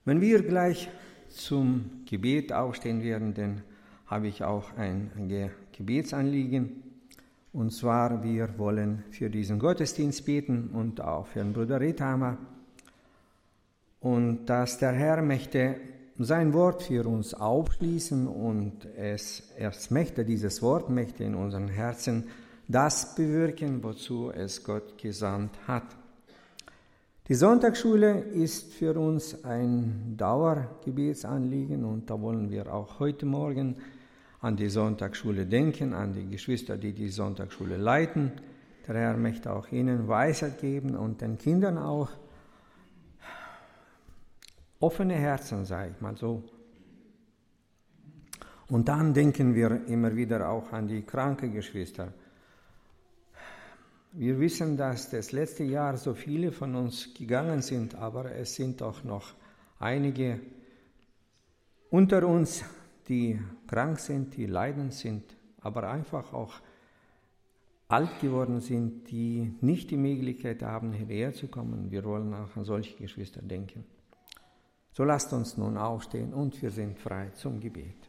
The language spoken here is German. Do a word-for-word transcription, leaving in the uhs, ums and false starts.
Wenn wir gleich zum Gebet aufstehen werden, dann habe ich auch ein Gebetsanliegen. Und zwar, wir wollen für diesen Gottesdienst beten und auch für den Bruder Rethammer. Und dass der Herr möchte sein Wort für uns aufschließen und es erst möchte, dieses Wort möchte in unseren Herzen das bewirken, wozu es Gott gesandt hat. Die Sonntagsschule ist für uns ein Dauergebetsanliegen und da wollen wir auch heute Morgen an die Sonntagsschule denken, an die Geschwister, die die Sonntagsschule leiten. Der Herr möchte auch ihnen Weisheit geben und den Kindern auch offene Herzen, sage ich mal so. Und dann denken wir immer wieder auch an die kranken Geschwister. Wir wissen, dass das letzte Jahr so viele von uns gegangen sind, aber es sind auch noch einige unter uns, die krank sind, die leidend sind, aber einfach auch alt geworden sind, die nicht die Möglichkeit haben, hierher zu kommen. Wir wollen auch an solche Geschwister denken. So lasst uns nun aufstehen und wir sind frei zum Gebet.